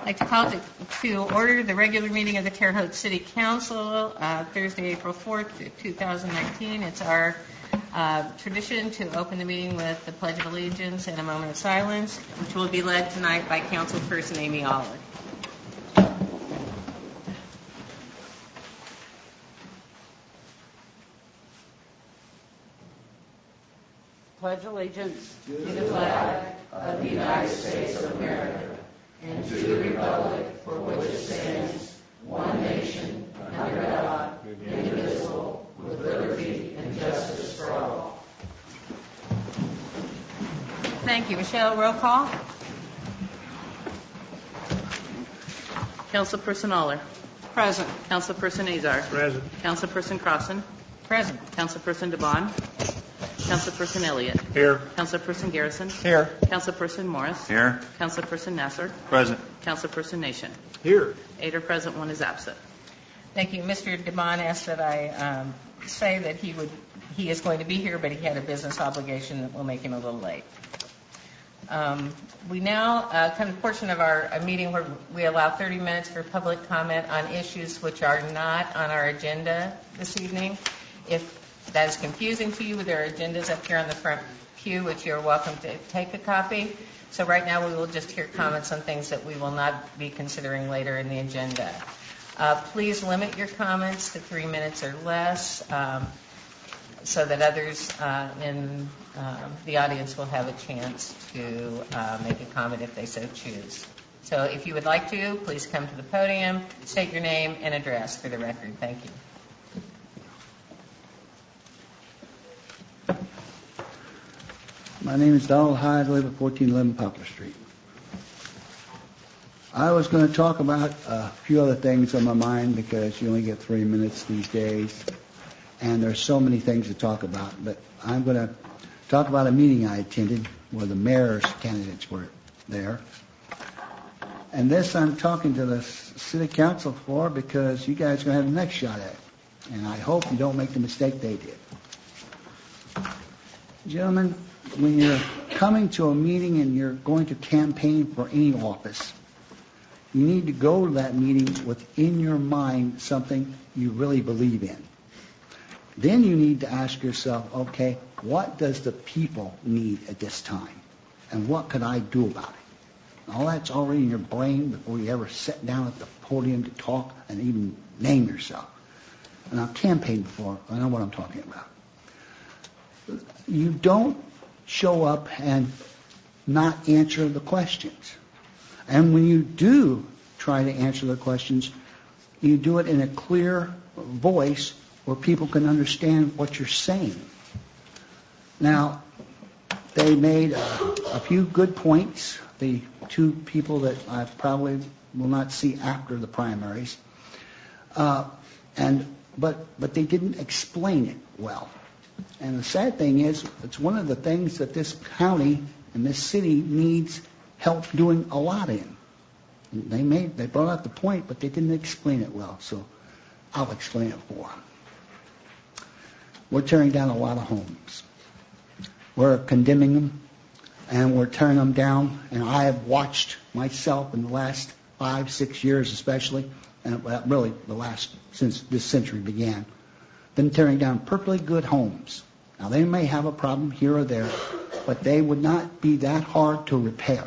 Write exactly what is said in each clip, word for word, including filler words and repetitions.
I'd like to call to, to order the regular meeting of the Terre Haute City Council, uh, Thursday, April fourth, two thousand nineteen. It's our uh, tradition to open the meeting with the Pledge of Allegiance and a moment of silence, which will be led tonight by Councilperson Amy Aller. Pledge allegiance to the flag of the United States of America and to the republic for which it stands, one nation, under God, indivisible, with liberty and justice for all. Thank you. Michelle, roll call. Councilperson Aller. Present. Councilperson Azar. Present. Councilperson Crossan. Present. Councilperson DeBon. Councilperson Elliott. Here. Councilperson Garrison. Here. Councilperson Morris. Here. Councilperson Nasser. Present. Councilperson Nation. Here. Eight are present, one is absent. Thank you. Mister DeBon asked that I um, say that he would he is going to be here, but he had a business obligation that will make him a little late. Um, we now uh, come to the portion of our uh, meeting where we allow thirty minutes for public comment on issues which are not on our agenda this evening. If that is confusing to you, there are agendas up here on the front pew, which you're welcome to take a copy. So right now we will just hear comments on things that we will not be considering later in the agenda. Uh, please limit your comments to three minutes or less um, so that others uh, in uh, the audience will have a chance to uh, make a comment if they so choose. So if you would like to, please come to the podium, state your name and address for the record. Thank you. My name is Donald Hyde. I live at fourteen eleven Poplar Street. I was going to talk about a few other things on my mind because you only get three minutes these days, and there's so many things to talk about. But I'm going to talk about a meeting I attended where the mayor's candidates were there. And this I'm talking to the city council for because you guys are going to have the next shot at it. And I hope you don't make the mistake they did. Gentlemen, when you're coming to a meeting and you're going to campaign for any office, you need to go to that meeting with in your mind something you really believe in. Then you need to ask yourself, okay, what does the people need at this time? And what could I do about it? All that's already in your brain before you ever sit down at the podium to talk and even name yourself. And I've campaigned before. I know what I'm talking about. You don't show up and not answer the questions. And when you do try to answer the questions, you do it in a clear voice where people can understand what you're saying. Now, they made a, a few good points, the two people that I probably will not see after the primaries. Uh, and but but they didn't explain it well. And the sad thing is, it's one of the things that this county and this city needs help doing a lot in. They made, they brought out the point, but they didn't explain it well. So I'll explain it for them. We're tearing down a lot of homes. We're condemning them, and we're tearing them down. And I have watched myself in the last five, six years especially, and really the last, since this century began, them tearing down perfectly good homes. Now, they may have a problem here or there, but they would not be that hard to repair.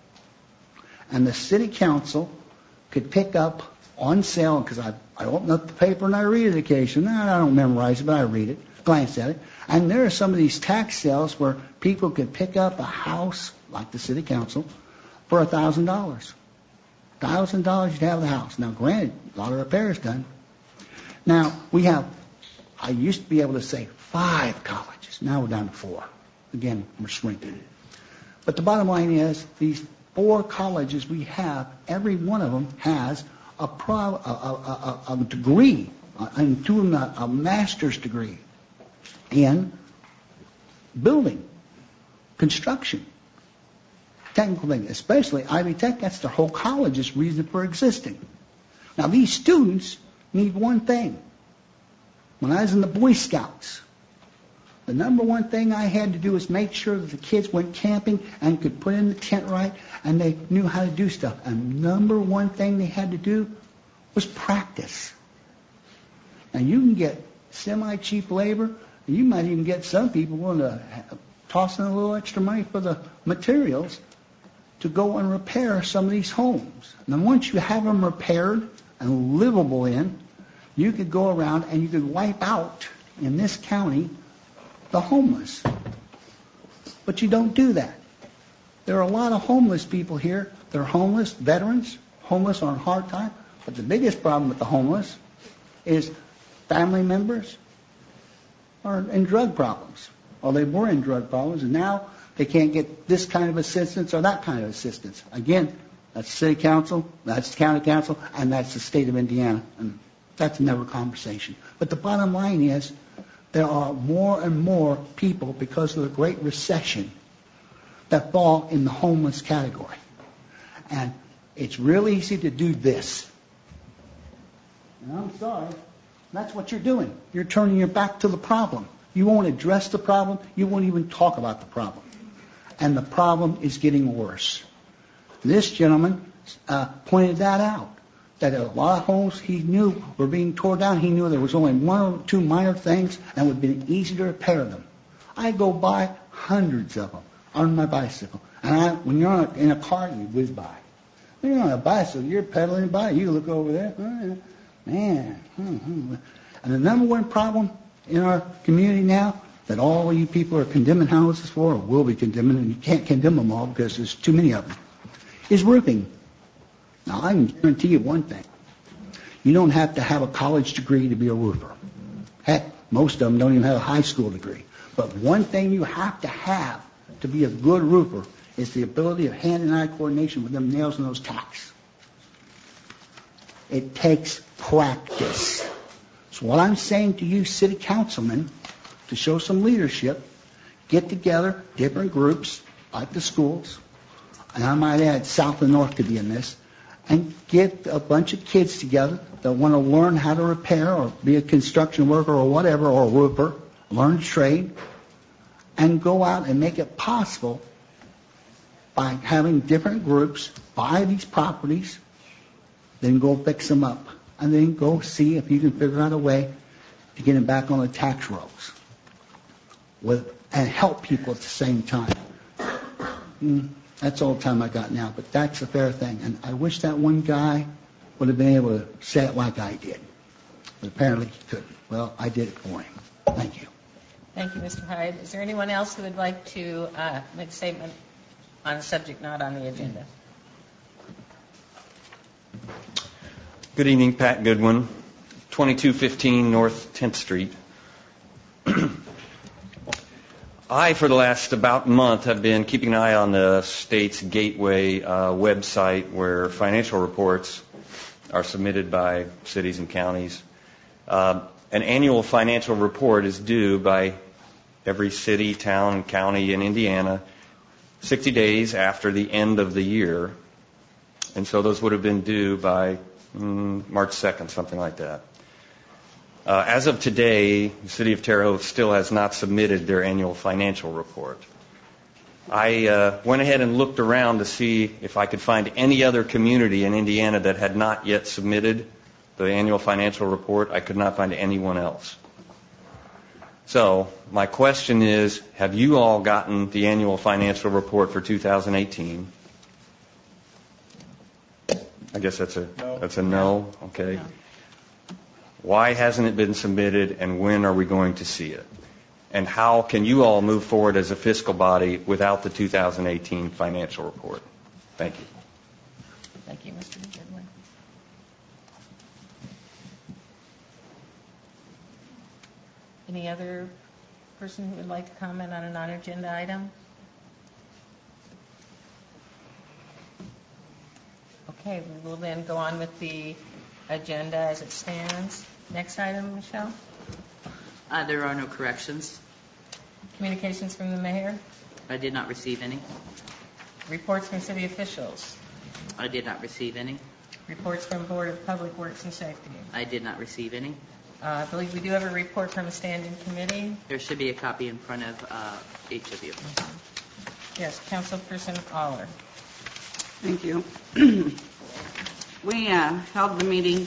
And the city council could pick up on sale, because I, I open up the paper and I read it occasionally. I don't memorize it, but I read it, glance at it. And there are some of these tax sales where people could pick up a house, like the city council, for one thousand dollars. one thousand dollars you'd have the house. Now, granted, a lot of repairs done. Now, we have... I used to be able to say five colleges. Now we're down to four. Again, we're shrinking. But the bottom line is, these four colleges we have, every one of them has a, pro, a, a, a, a degree, and two of them a, a master's degree in building, construction, technical things, especially Ivy Tech. That's their whole college's reason for existing. Now, these students need one thing. When I was in the Boy Scouts, The number one thing I had to do was make sure that the kids went camping and could put in the tent right, and they knew how to do stuff. And number one thing they had to do was practice. And you can get semi-cheap labor. You might even get some people willing to toss in a little extra money for the materials to go and repair some of these homes. And then once you have them repaired and livable in, you could go around and you could wipe out in this county the homeless. But you don't do that. There are a lot of homeless people here. They're homeless, veterans, homeless on hard time. But the biggest problem with the homeless is family members are in drug problems. Or they were in drug problems, and now they can't get this kind of assistance or that kind of assistance. Again, that's the city council, that's the county council, and that's the state of Indiana. And that's another conversation. But the bottom line is there are more and more people, because of the Great Recession, that fall in the homeless category. And it's real easy to do this. And I'm sorry, that's what you're doing. You're turning your back to the problem. You won't address the problem. You won't even talk about the problem. And the problem is getting worse. This gentleman uh, pointed that out, that a lot of homes he knew were being torn down. He knew there was only one or two minor things and it would be easy to repair them. I go by hundreds of them on my bicycle. And I, when you're on a, in a car, you whiz by. When you're on a bicycle, you're pedaling by. You look over there. Oh, man. And the number one problem in our community now that all of you people are condemning houses for, or will be condemning, and you can't condemn them all because there's too many of them, is roofing. Now, I can guarantee you one thing. You don't have to have a college degree to be a roofer. Heck, most of them don't even have a high school degree. But one thing you have to have to be a good roofer is the ability of hand and eye coordination with them nails and those tacks. It takes practice. So what I'm saying to you, city councilmen, to show some leadership, get together, different groups, like the schools, and I might add South and North could be in this, and get a bunch of kids together that want to learn how to repair or be a construction worker or whatever, or a roofer, learn trade, and go out and make it possible by having different groups buy these properties, then go fix them up, and then go see if you can figure out a way to get them back on the tax rolls with, and help people at the same time. Mm, that's all the time I got now, but that's a fair thing. And I wish that one guy would have been able to say it like I did. But apparently he couldn't. Well, I did it for him. Thank you. Thank you, Mister Hyde. Is there anyone else who would like to uh, make a statement on a subject not on the agenda? Good evening, Pat Goodwin, twenty-two fifteen North tenth Street. I, for the last about month, have been keeping an eye on the state's Gateway uh, website where financial reports are submitted by cities and counties. Uh, an annual financial report is due by every city, town, and county in Indiana sixty days after the end of the year. And so those would have been due by mm, March second, something like that. Uh, as of today, the City of Terre Haute still has not submitted their annual financial report. I uh, went ahead and looked around to see if I could find any other community in Indiana that had not yet submitted the annual financial report. I could not find anyone else. So my question is, have you all gotten the annual financial report for two thousand eighteen? I guess that's a No. that's a no. Okay. No. Why hasn't it been submitted, and when are we going to see it? And how can you all move forward as a fiscal body without the two thousand eighteen financial report? Thank you. Thank you, Mister Goodwin. Any other person who would like to comment on a non-agenda item? Okay, we will then go on with the agenda as it stands. Next item, Michelle. Uh, There are no corrections. Communications from the mayor. I did not receive any. Reports from city officials. I did not receive any. Reports from Board of Public Works and Safety. I did not receive any. I believe we do have a report from a standing committee. There should be a copy in front of uh, each of you. Yes, Councilperson Aller. Thank you. We uh, held the meeting,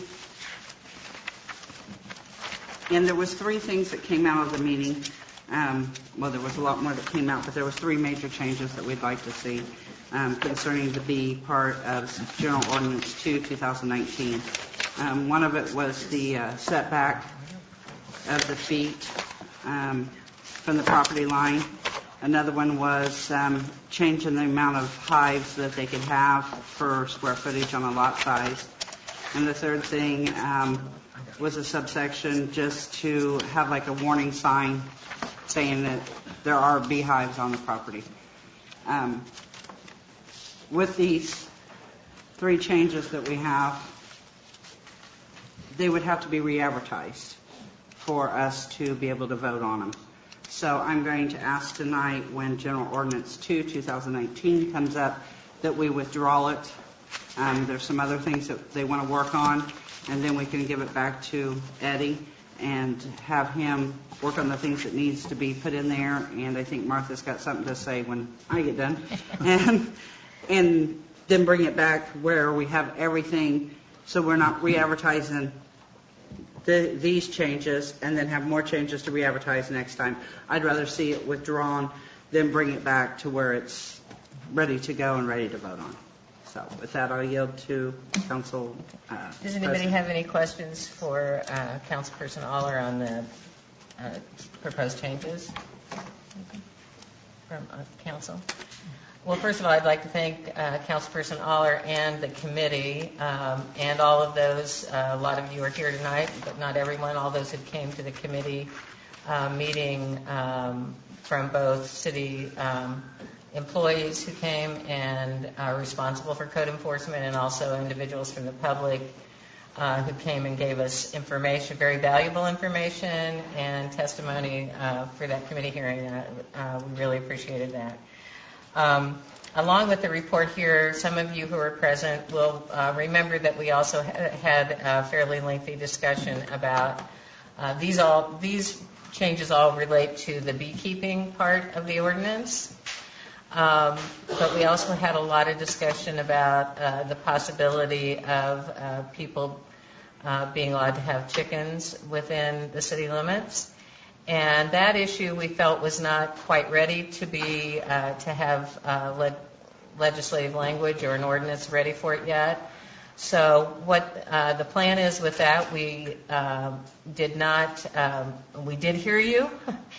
and there was three things that came out of the meeting. Um, well, there was a lot more that came out, but there was three major changes that we'd like to see um, concerning the B part of General Ordinance two, two thousand nineteen. Um, one of it was the uh, setback of the feet um, from the property line. Another one was um, changing the amount of hives that they could have per square footage on a lot size. And the third thing um, was a subsection just to have like a warning sign saying that there are beehives on the property. Um, with these three changes that we have, they would have to be re-advertised for us to be able to vote on them. So I'm going to ask tonight, when General Ordinance two, two thousand nineteen comes up, that we withdraw it. Um, there's some other things that they want to work on, and then we can give it back to Eddie and have him work on the things that needs to be put in there. And I think Martha's got something to say when I get done. and and then bring it back where we have everything, so we're not re-advertising The, these changes and then have more changes to re-advertise next time. I'd rather see it withdrawn than bring it back to where it's ready to go and ready to vote on. So with that, I'll yield to Council uh, Does anybody President. have any questions for uh, Councilperson Aller on the uh, proposed changes from uh, Council? Well, first of all, I'd like to thank uh, Councilperson Aller and the committee um, and all of those. Uh, a lot of you are here tonight, but not everyone. All those who came to the committee uh, meeting um, from both city um, employees who came and are responsible for code enforcement, and also individuals from the public uh, who came and gave us information, very valuable information and testimony uh, for that committee hearing. Uh, uh, we really appreciated that. Um, along with the report here, some of you who are present will uh, remember that we also ha- had a fairly lengthy discussion about uh, these all these changes all relate to the beekeeping part of the ordinance. Um, but we also had a lot of discussion about uh, the possibility of uh, people uh, being allowed to have chickens within the city limits. And that issue we felt was not quite ready to be uh, to have uh, le- legislative language or an ordinance ready for it yet. So what uh, the plan is with that, we uh, did not, um, we did hear you,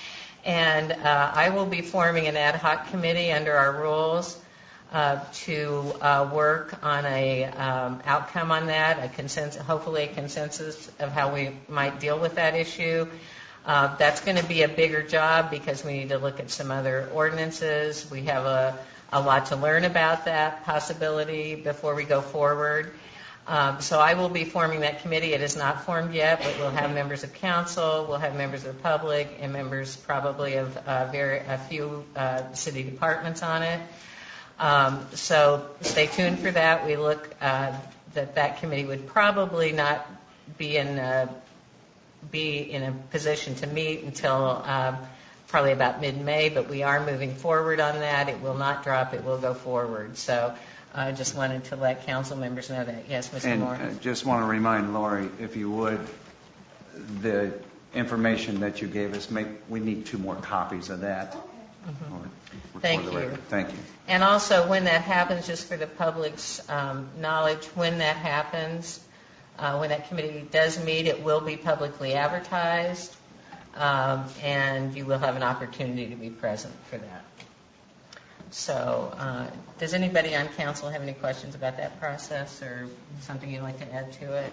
and uh, I will be forming an ad hoc committee under our rules uh, to uh, work on a um, outcome on that, a consensus, hopefully a consensus of how we might deal with that issue. Uh, that's going to be a bigger job because we need to look at some other ordinances. We have a, a lot to learn about that possibility before we go forward. Um, so I will be forming that committee. It is not formed yet, but we'll have members of council, we'll have members of the public, and members probably of uh, very a few uh, city departments on it. Um, so stay tuned for that. We look uh, that that committee would probably not be in a be in a position to meet until um, probably about mid-May, but we are moving forward on that. It will not drop. It will go forward. So I just wanted to let council members know that. Yes, Mister And Moore. uh, just want to remind Lori, if you would, the information that you gave us, make, we need two more copies of that. Mm-hmm. Or- or Thank for the you. record. Thank you. And also, when that happens, just for the public's um, knowledge, when that happens, uh, when that committee does meet, it will be publicly advertised, um, and you will have an opportunity to be present for that. So, uh, does anybody on council have any questions about that process or something you'd like to add to it?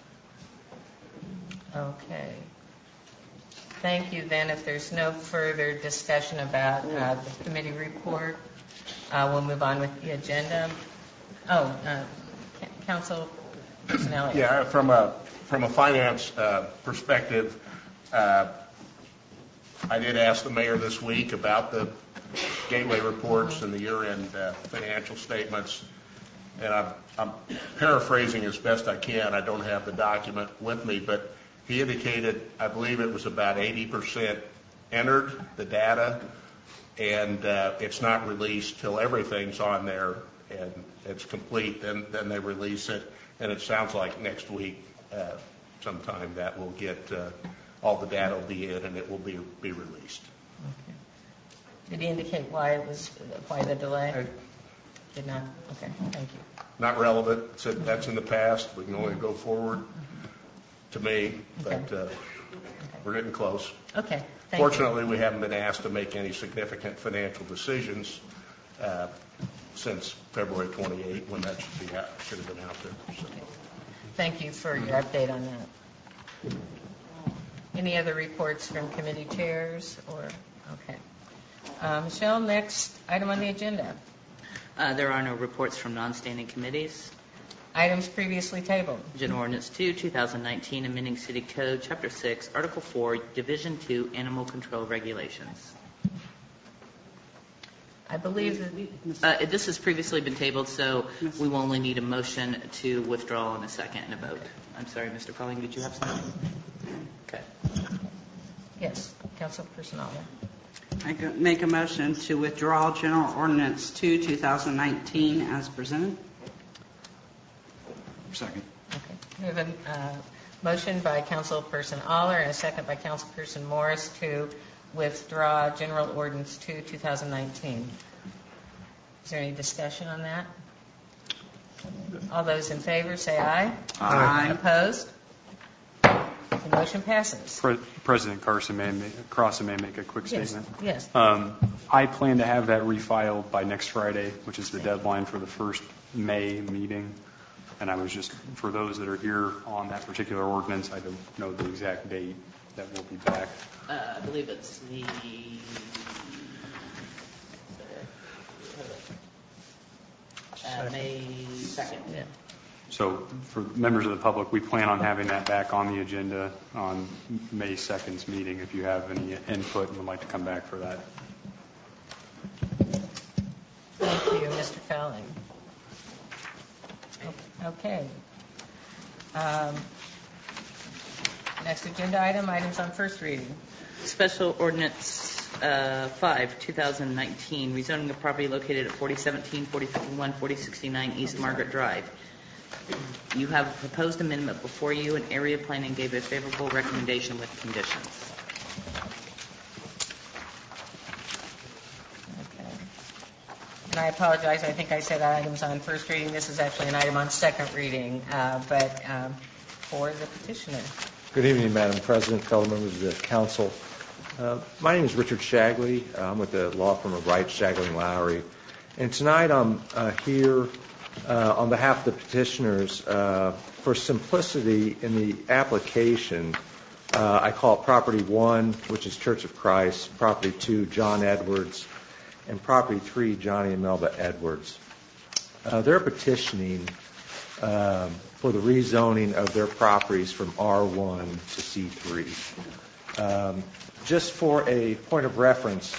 Okay. Thank you. Then, if there's no further discussion about uh, the committee report, uh, we'll move on with the agenda. Oh, uh, Council Personnel. Yeah, from a from a finance uh, perspective, uh, I did ask the mayor this week about the gateway reports and the year-end uh, financial statements, and I'm, I'm paraphrasing as best I can. I don't have the document with me, but he indicated, I believe it was about eighty percent entered, the data, and uh, it's not released till everything's on there and it's complete. Then, then they release it, and it sounds like next week uh, sometime that will get, uh, all the data will be in and it will be, be released. Okay. Did he indicate why it was, why the delay? I- Did not? Okay, thank you. Not relevant. Said that's in the past. We can only go forward to me, but uh, we're getting close. Okay, thank you. Fortunately, we haven't been asked to make any significant financial decisions uh, since February twenty-eighth, when that should be out, should have been out there. So. Thank you for your update on that. Any other reports from committee chairs or, okay. Uh, Michelle, next item on the agenda. Uh, There are no reports from non-standing committees. Items previously tabled. General Ordinance two, two thousand nineteen, amending City Code, Chapter six, Article four, Division two, Animal Control Regulations. I believe that, Uh, This has previously been tabled, so we will only need a motion to withdraw in a second and a vote. I'm sorry, Mister Colling, did you have something? Okay. yes, Councilperson Alder. I go- make a motion to withdraw General Ordinance two, two thousand nineteen as presented. Second. Okay. We have a uh, motion by Councilperson Aller and a second by Councilperson Morris to withdraw General Ordinance two, two thousand nineteen. Is there any discussion on that? All those in favor say aye. Aye. Opposed? The motion passes. Pre- President Carson may make, Crossan may make a quick Yes, statement. yes. Um, I plan to have that refiled by next Friday, which is the deadline for the first May meeting. And I was just, for those that are here on that particular ordinance, I don't know the exact date that we'll be back. Uh, I believe it's the uh, May second. Yeah. So for members of the public, we plan on having that back on the agenda on May second's meeting if you have any input and would like to come back for that. Thank you, Mister Fowling. Okay. Um, Next agenda item, items on first reading. Special Ordinance uh, five, two thousand nineteen, rezoning of property located at forty seventeen, forty fifty-one, forty sixty-nine East Margaret Drive. You have a proposed amendment before you, and area planning gave a favorable recommendation with conditions. Okay. And I apologize, I think I said items on first reading. This is actually an item on second reading, uh, but um, for the petitioner. Good evening, Madam President, fellow members of the council. Uh, my name is Richard Shagley. I'm with the law firm of Wright, Shagley and Lowry. And tonight I'm uh, here uh, on behalf of the petitioners uh, for simplicity in the application. Uh, I call it Property one, which is Church of Christ, Property two, John Edwards, and Property three, Johnny and Melba Edwards. Uh, they're petitioning um, for the rezoning of their properties from R one to C three. Um, just for a point of reference,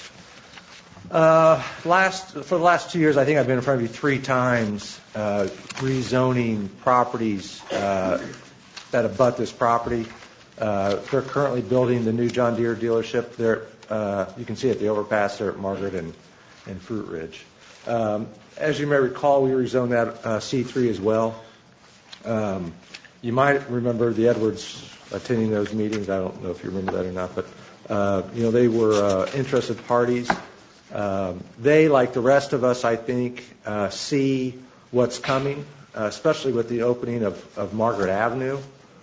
uh, last for the last two years, I think I've been in front of you three times uh, rezoning properties uh, that abut this property. Uh, they're currently building the new John Deere dealership. There, uh, you can see it at the overpass there at Margaret and, and Fruit Ridge. Um, as you may recall, we rezoned that uh, C three as well. Um, you might remember the Edwards attending those meetings. I don't know if you remember that or not, but uh, you know they were uh, interested parties. Um, they, like the rest of us, I think, uh, see what's coming, uh, especially with the opening of, of Margaret Avenue.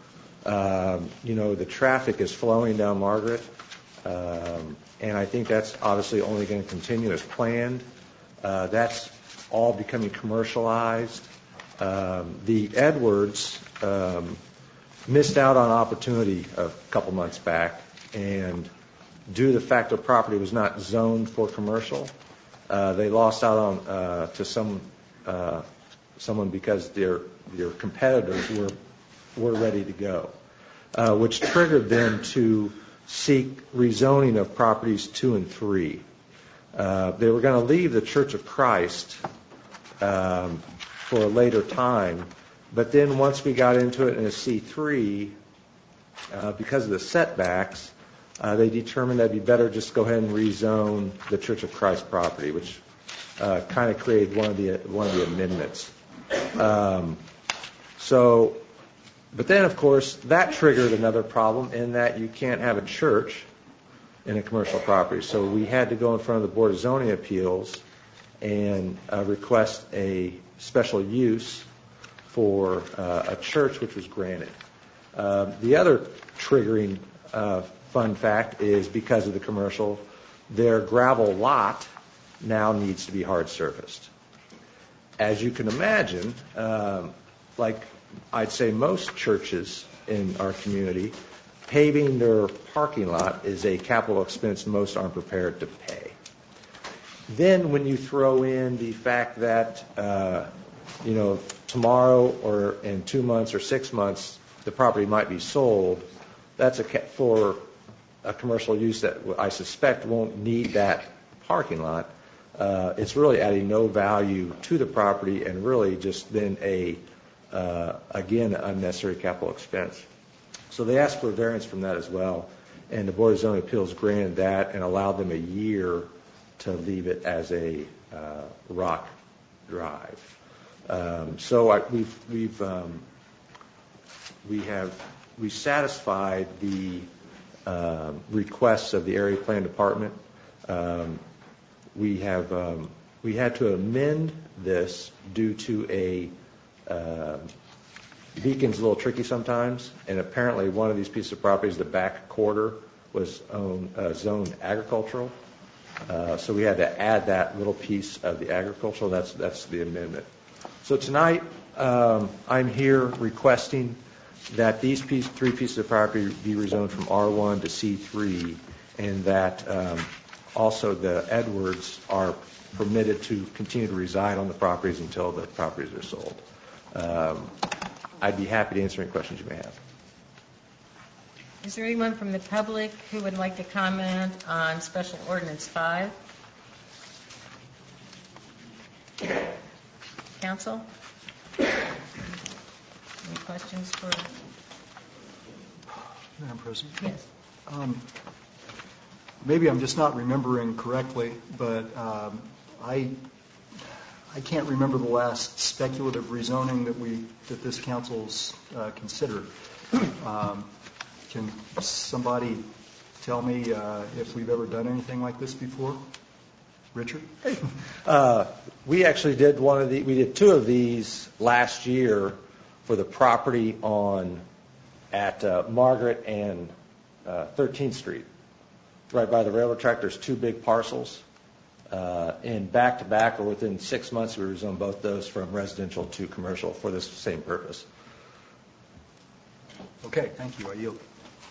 Um, you know, the traffic is flowing down Margaret, um, and I think that's obviously only going to continue as planned. Uh, that's all becoming commercialized. Um, the Edwards um, missed out on opportunity a couple months back, and due to the fact their property was not zoned for commercial, uh, they lost out on uh, to some uh, someone because their their competitors were were ready to go, uh, which triggered them to seek rezoning of properties two and three. Uh, they were going to leave the Church of Christ um, for a later time, but then once we got into it in a C three, uh, because of the setbacks, uh, they determined that it'd be better just go ahead and rezone the Church of Christ property, which uh, kind of created one of the one of the amendments. Um, so, but then of course that triggered another problem in that you can't have a church in a commercial property. So we had to go in front of the Board of Zoning Appeals and uh, request a special use for uh, a church, which was granted. Uh, the other triggering uh, fun fact is because of the commercial, their gravel lot now needs to be hard surfaced. As you can imagine, um, like I'd say most churches in our community, paving their parking lot is a capital expense most aren't prepared to pay. Then when you throw in the fact that, uh, you know, tomorrow or in two months or six months, the property might be sold, that's a ca- for a commercial use that I suspect won't need that parking lot. Uh, it's really adding no value to the property and really just then a, uh, again, unnecessary capital expense. So they asked for a variance from that as well, and the Board of Zoning Appeals granted that and allowed them a year to leave it as a uh, rock drive. Um, so I, we've we've um, we have we satisfied the uh, requests of the area plan department. Um, we have um, we had to amend this due to a uh, Beacon's a little tricky sometimes, and apparently one of these pieces of properties, the back quarter, was owned, uh, zoned agricultural. Uh, so we had to add that little piece of the agricultural. That's that's the amendment. So tonight um, I'm here requesting that these piece, three pieces of property be rezoned from R one to C three, and that um, also the Edwards are permitted to continue to reside on the properties until the properties are sold. Um, I'd be happy to answer any questions you may have. Is there anyone from the public who would like to comment on Special Ordinance five? Council? Any questions for? Madam President? Yes. Um, maybe I'm just not remembering correctly, but um, I I can't remember the last speculative rezoning that we that this council's uh, considered. Um, can somebody tell me uh, if we've ever done anything like this before? Richard? Uh, we actually did one of the. We did two of these last year for the property on at uh, Margaret and uh, thirteenth Street, right by the railroad track. There's two big parcels, uh, and back to back or within six months, we rezoned both those from residential to commercial for this same purpose. Okay, thank you. I yield.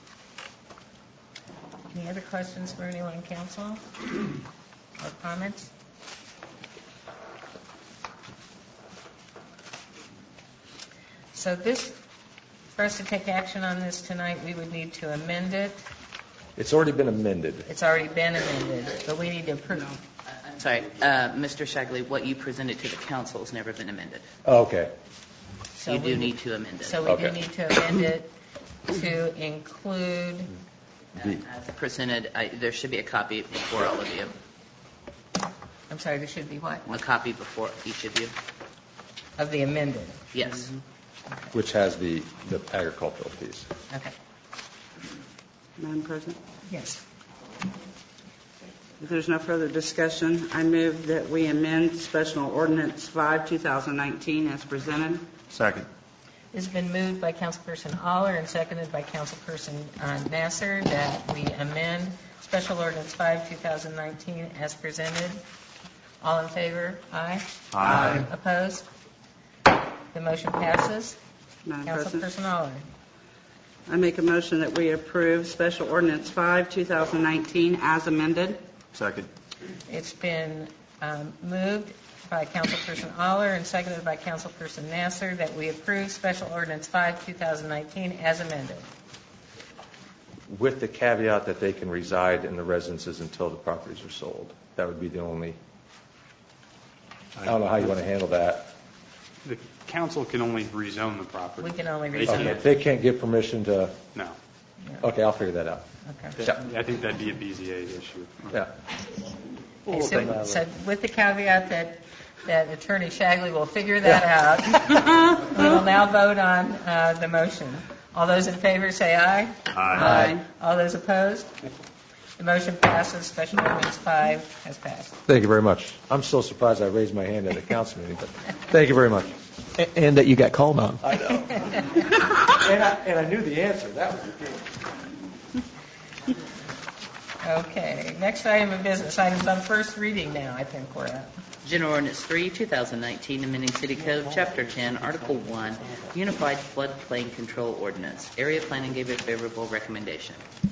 Any other questions for anyone in council or comments? So this, for us to take action on this tonight, we would need to amend it. It's already been amended. It's already been amended, but we need to approve. I'm sorry, uh, Mister Shagley, what you presented to the council has never been amended. Oh, okay. So You we- do need to amend it. So we do Okay. need to amend it to include, Uh, As presented, I- there should be a copy before all of you. I'm sorry, there should be what? A copy before each of you. Of the amended. Yes. Which has the, the agricultural piece. Okay. Madam President, Yes. if there's no further discussion, I move that we amend Special Ordinance five, two thousand nineteen as presented. Second. It's been moved by Councilperson Aller and seconded by Councilperson uh, Nasser that we amend Special Ordinance five, two thousand nineteen as presented. All in favor? Aye. Aye. Opposed? The motion passes. Madam President, Councilperson Aller. I make a motion that we approve Special Ordinance five, two thousand nineteen as amended. Second. It's been um, moved by Councilperson Aller and seconded by Councilperson Nasser that we approve Special Ordinance five, two thousand nineteen as amended. With the caveat that they can reside in the residences until the properties are sold. That would be the only, I don't know how you want to handle that. The council can only rezone the property. We can only They rezone can't- it. Okay, they can't give permission to, No. Okay, I'll figure that out. Okay. Yeah, I think that'd be a B Z A issue. Yeah. Okay, so, so with the caveat that, that Attorney Shagley will figure that out, we will now vote on uh, the motion. All those in favor say aye. Aye. All those opposed? The motion passes. Special Ordinance five has passed. Thank you very much. I'm still surprised I raised my hand at a council meeting, but thank you very much. And that you got called on. I know. and, I, and I knew the answer. That was the key. Okay, next item of business, items on first reading now, I think we're at. General Ordinance three, two thousand nineteen, amending City Code, Chapter ten, Article one, Unified Floodplain Control Ordinance. Area Planning gave a favorable recommendation.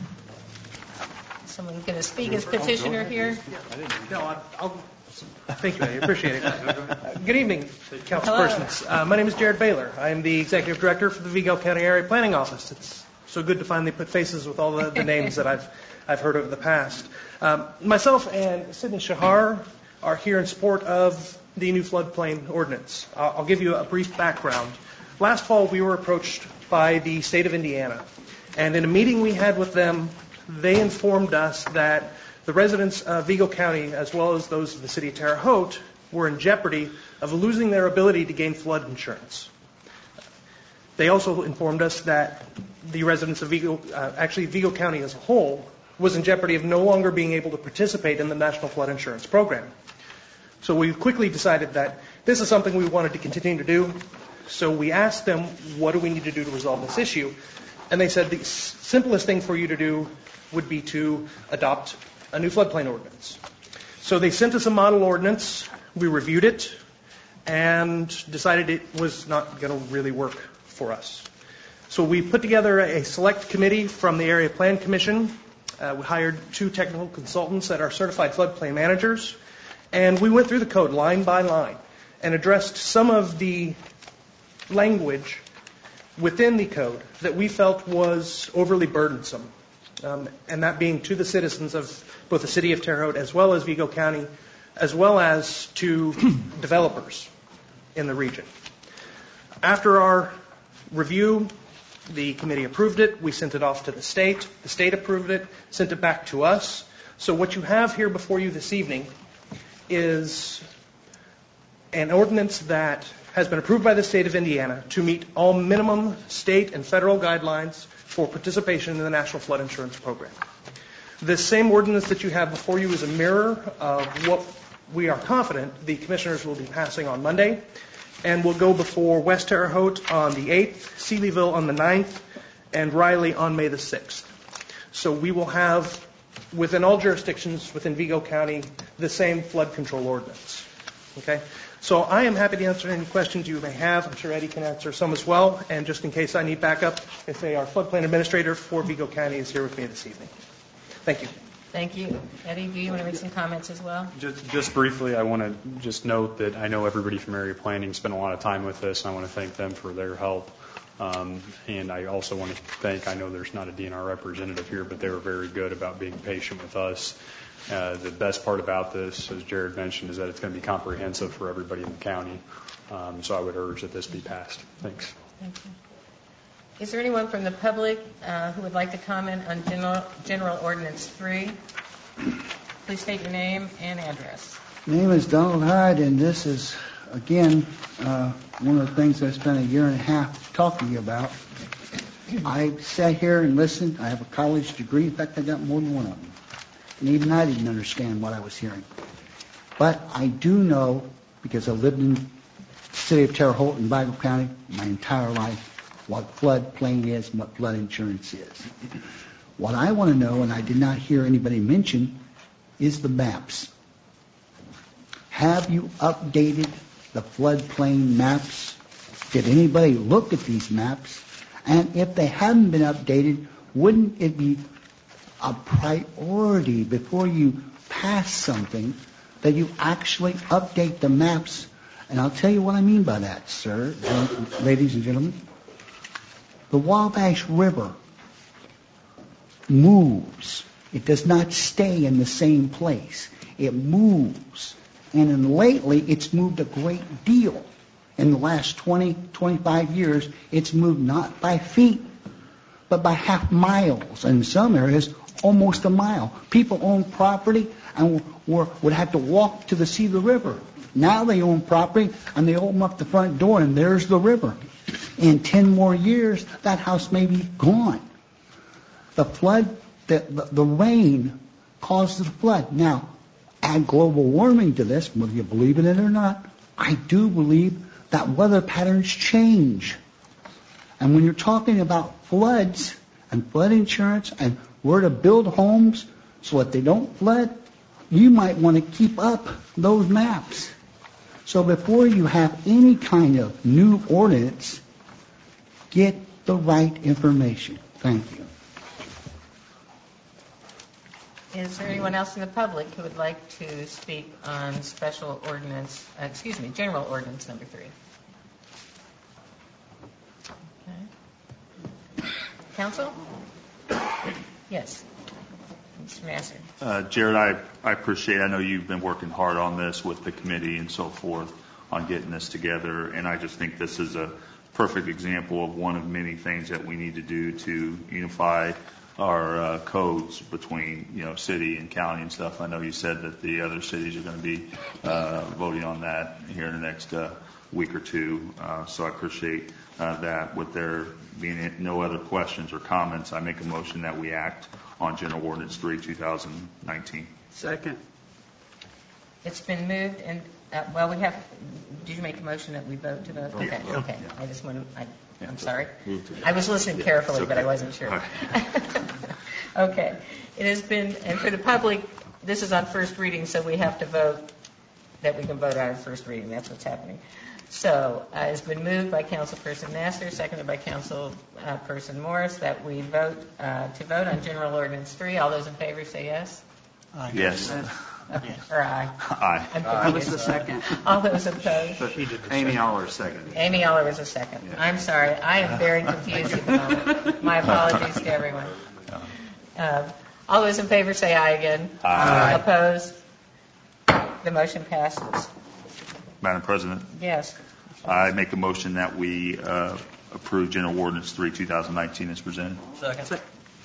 Someone going to speak as petitioner here? No, I'll, I'll thank you, I appreciate it. Uh, good evening, councilpersons. Uh, my name is Jared Baylor. I am the executive director for the Vigo County Area Planning Office. It's so good to finally put faces with all the, the names that I've I've heard over the past. Um, myself and Sidney Shahar are here in support of the new floodplain ordinance. I'll, I'll give you a brief background. Last fall, we were approached by the state of Indiana, and in a meeting we had with them, they informed us that the residents of Vigo County, as well as those of the city of Terre Haute, were in jeopardy of losing their ability to gain flood insurance. They also informed us that the residents of Vigo, uh, actually Vigo County as a whole, was in jeopardy of no longer being able to participate in the National Flood Insurance Program. So we quickly decided that this is something we wanted to continue to do. So we asked them, what do we need to do to resolve this issue? And they said the s- simplest thing for you to do would be to adopt a new floodplain ordinance. So they sent us a model ordinance. We reviewed it and decided it was not going to really work for us. So we put together a select committee from the Area Plan Commission. Uh, we hired two technical consultants that are certified floodplain managers, and we went through the code line by line and addressed some of the language within the code that we felt was overly burdensome, um, and that being to the citizens of both the city of Terre Haute as well as Vigo County, as well as to developers in the region. After our review, the committee approved it. We sent it off to the state. The state approved it, sent it back to us. So what you have here before you this evening is an ordinance that has been approved by the state of Indiana to meet all minimum state and federal guidelines for participation in the National Flood Insurance Program. This same ordinance that you have before you is a mirror of what we are confident the commissioners will be passing on Monday, and will go before West Terre Haute on the eighth, Sealyville on the ninth, and Riley on May the sixth. So we will have, within all jurisdictions within Vigo County, the same flood control ordinance. Okay? So I am happy to answer any questions you may have. I'm sure Eddie can answer some as well. And just in case I need backup, if they are floodplain administrator for Vigo County is here with me this evening. Thank you. Thank you. Eddie, do you want to make some comments as well? Just, just briefly, I want to just note that I know everybody from area planning spent a lot of time with this, and I want to thank them for their help. Um, and I also want to thank, I know there's not a D N R representative here, but they were very good about being patient with us. Uh, the best part about this, as Jared mentioned, is that it's going to be comprehensive for everybody in the county. Um, so I would urge that this be passed. Thanks. Thank you. Is there anyone from the public uh, who would like to comment on General, General Ordinance three? Please state your name and address. My name is Donald Hyde, and this is, again, uh, one of the things I spent a year and a half talking about. I sat here and listened. I have a college degree. In fact, I got more than one of them. And even I didn't understand what I was hearing. But I do know, because I lived in the city of Terre Haute in Vigo County my entire life, what floodplain is and what flood insurance is. What I want to know, and I did not hear anybody mention, is the maps. Have you updated the floodplain maps? Did anybody look at these maps? And if they haven't been updated, wouldn't it be a priority before you pass something that you actually update the maps? And I'll tell you what I mean by that, sir, ladies and gentlemen. The Wabash River moves. It does not stay in the same place. It moves. And in lately, it's moved a great deal. In the last twenty, twenty-five years, it's moved not by feet, but by half miles. In some areas, almost a mile. People own property and were, would have to walk to the see the river. Now they own property and they open up the front door and there's the river. In ten more years, that house may be gone. The flood, the, the, the rain caused the flood. Now, add global warming to this, whether you believe in it or not, I do believe that weather patterns change. And when you're talking about floods and flood insurance and where to build homes so that they don't flood, you might want to keep up those maps. So before you have any kind of new ordinance, get the right information. Thank you. Is there anyone else in the public who would like to speak on special ordinance, uh, excuse me, general ordinance number three? Okay. Council? Yes. Mister Massey. Uh, Jared, I, I appreciate, I know you've been working hard on this with the committee and so forth on getting this together, and I just think this is a perfect example of one of many things that we need to do to unify our uh, codes between, you know, city and county and stuff. I know you said that the other cities are going to be uh, voting on that here in the next uh, week or two, uh, so I appreciate uh, that. With there being no other questions or comments, I make a motion that we act on General Ordinance three, two thousand nineteen. Second. It's been moved and, uh, well, we have, did you make a motion that we vote to vote? Okay, Yeah. okay. I just want to, I, Yeah. I'm sorry. Move to- I was listening carefully, it's but I okay. wasn't sure. All Okay. It has been, and for the public, this is on first reading, so we have to vote that we can vote on first reading. That's what's happening. So uh, it's been moved by Councilperson Nasser, seconded by Councilperson Morris, that we vote uh, to vote on General Ordinance three. All those in favor say yes. Yes. Okay. Or aye. Aye. I'm I was confused. the second. All those opposed? Amy Aller second. Amy Aller was a second. I'm sorry. I am very confused at the moment. My apologies to everyone. Uh, all those in favor say aye again. Aye. Opposed? The motion passes. Madam President, Yes. I make a motion that we uh, approve General Ordinance three, two thousand nineteen as presented. Second.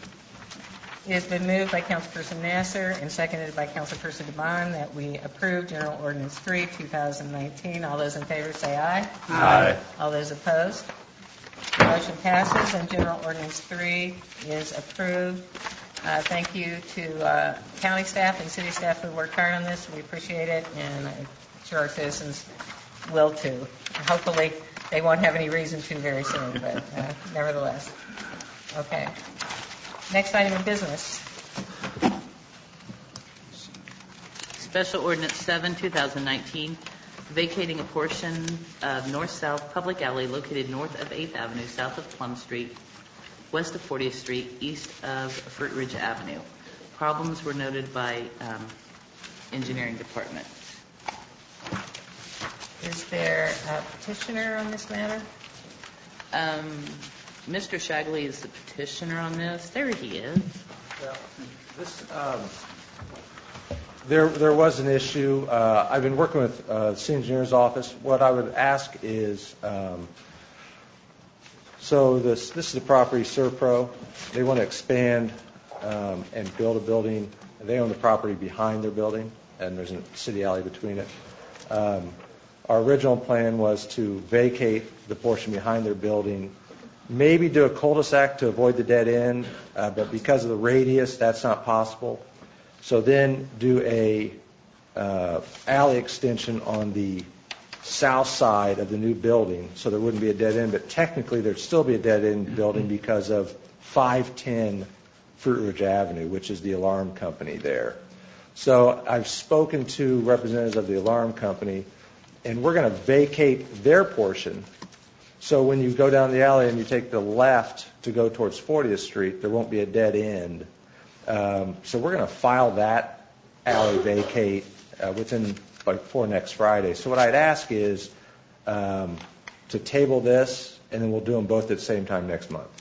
It has been moved by Councilperson Nasser and seconded by Councilperson DeBon that we approve General Ordinance three, two thousand nineteen. All those in favor say aye. Aye. All those opposed? The motion passes and General Ordinance three is approved. Uh, thank you to uh, county staff and city staff who worked hard on this. We appreciate it, and I'm sure our citizens will too. Hopefully, they won't have any reason to very soon, but uh, nevertheless. Okay. Next item of business. Special Ordinance seven, two thousand nineteen, vacating a portion of north-south public alley located north of eighth Avenue, south of Plum Street, west of fortieth Street, east of Fruit Ridge Avenue. Problems were noted by um, engineering department. Is there a petitioner on this matter? Um, Mister Shagley is the petitioner on this. There he is. This, um, there, there was an issue. Uh, I've been working with uh, the city engineer's office. What I would ask is, um, so this, this is the property Serpro. They want to expand um, and build a building. They own the property behind their building, and there's a city alley between it. Um, our original plan was to vacate the portion behind their building, maybe do a cul-de-sac to avoid the dead end, uh, but because of the radius, that's not possible. So then do a uh, alley extension on the south side of the new building, so there wouldn't be a dead end, but technically there'd still be a dead end building because of five ten Fruit Ridge Avenue, which is the alarm company there. So I've spoken to representatives of the alarm company, and we're going to vacate their portion. So when you go down the alley and you take the left to go towards fortieth Street, there won't be a dead end. Um, so we're going to file that alley vacate uh, within like before next Friday. So what I'd ask is um, to table this, and then we'll do them both at the same time next month.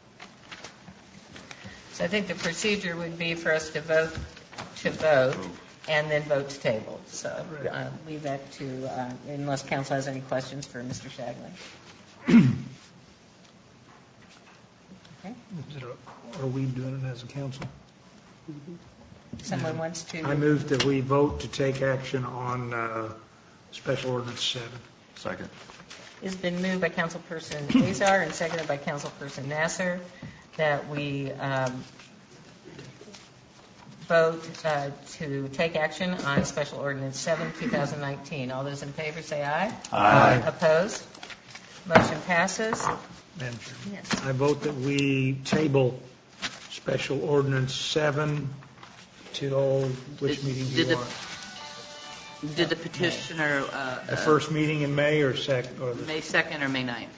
So I think the procedure would be for us to vote to vote and then vote to table. So uh, leave that to, uh, unless council has any questions for Mister Shagley. Okay. Is it a- Are we doing it as a council? Someone wants to? I move that we vote to take action on uh, Special Ordinance seven. Second. It's been moved by Councilperson Azar and seconded by Councilperson Nasser that we um, vote uh, to take action on Special Ordinance seven, two thousand nineteen. All those in favor say aye. Aye. Opposed? Motion passes. Madam Chair, Yes. I vote that we table Special Ordinance seven till, which Did- meeting do did you the- want? Did the petitioner, uh, The uh, first meeting in May or second, or the May second or May ninth?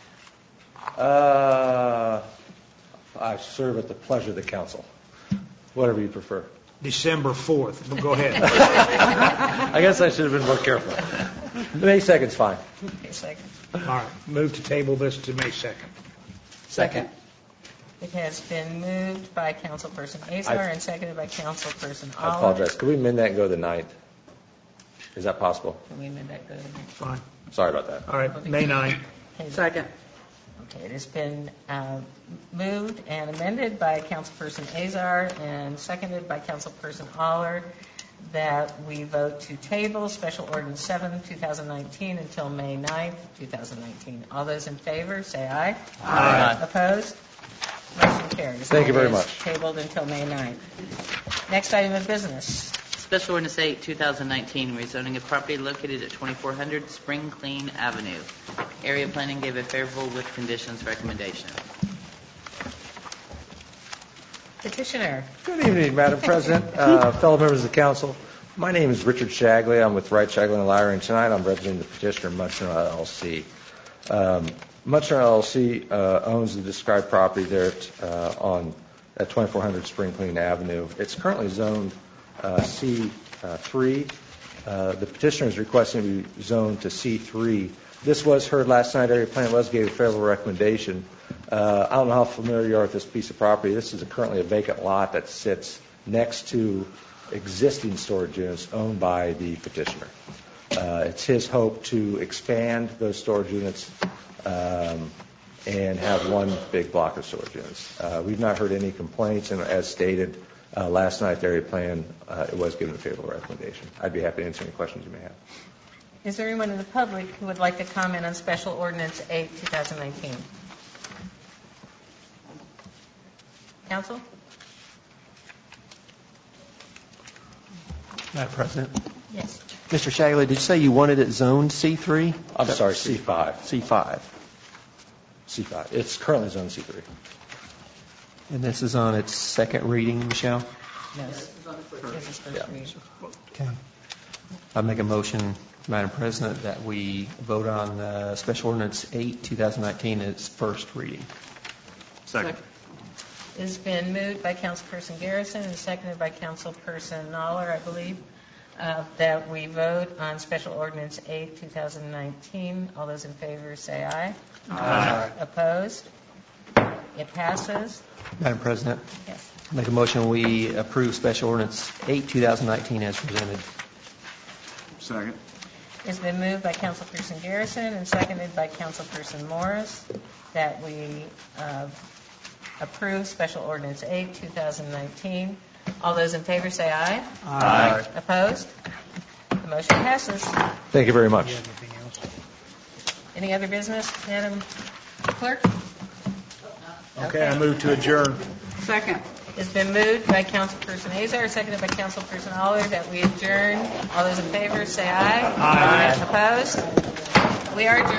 Uh, I serve at the pleasure of the council, whatever you prefer. December fourth? Well, go ahead. I guess I should have been more careful. May second's fine. Okay, second. All right, move to table this to May second. Second. It has been moved by Councilperson Azar I- and seconded by Councilperson I Oliver. apologize. Could we amend that and go to the ninth? Is that possible? Can we amend that? Go to the next? Fine. Sorry about that. All right, May ninth. Okay. Second. Okay, it has been uh, moved and amended by Councilperson Azar and seconded by Councilperson Aller that we vote to table Special Ordinance seven, two thousand nineteen until May ninth, two thousand nineteen. All those in favor, say aye. Aye. Opposed? Motion carries. Thank you very It is much. tabled until May ninth. Next item of business. Special Ordinance eight, two thousand nineteen, rezoning of property located at twenty-four hundred Spring Clean Avenue. Area Planning gave a favorable with conditions recommendation. Petitioner. Good evening, Madam President, uh, fellow members of the council. My name is Richard Shagley. I'm with Wright, Shagley and Lowry, and tonight I'm representing the petitioner, Munchner L L C. Um, Munchner L L C uh, owns the described property there at, uh, on at twenty-four hundred Spring Clean Avenue. It's currently zoned uh, C three. Uh, the petitioner is requesting to be zoned to C three. This was heard last night. Area Plan was gave a favorable recommendation. Uh, I don't know how familiar you are with this piece of property. This is a, currently a vacant lot that sits next to existing storage units owned by the petitioner. Uh, it's his hope to expand those storage units um, and have one big block of storage units. Uh, we've not heard any complaints, and as stated uh, last night, the area plan uh, it was given a favorable recommendation. I'd be happy to answer any questions you may have. Is there anyone in the public who would like to comment on Special Ordinance eight, two thousand nineteen? Council? Madam President. Yes. Mister Shagley, did you say you wanted it zoned C three? I'm sorry, C five. C five. C five. It's currently zoned C three. And this is on its second reading, Michelle? No. This is first Yeah. reading. Okay. I make a motion, Madam President, that we vote on uh, Special Ordinance eight, two thousand nineteen in its first reading. Second. It's been moved by Councilperson Garrison and seconded by Councilperson Noller, I believe, uh, that we vote on Special Ordinance eight, two thousand nineteen. All those in favor say aye. Aye. Opposed? It passes. Madam President, Yes. I make a motion we approve Special Ordinance eight, two thousand nineteen as presented. Second. It's been moved by Councilperson Garrison and seconded by Councilperson Morris that we uh, approve Special Ordinance eight, two thousand nineteen. All those in favor say aye. Aye. Opposed? The motion passes. Thank you very much. Anything else? Any other business, Madam Clerk? Okay, I move to adjourn. Second. It's been moved by Councilperson Azar, seconded by Councilperson Aller that we adjourn. All those in favor say aye. Aye. Opposed? We are adjourned.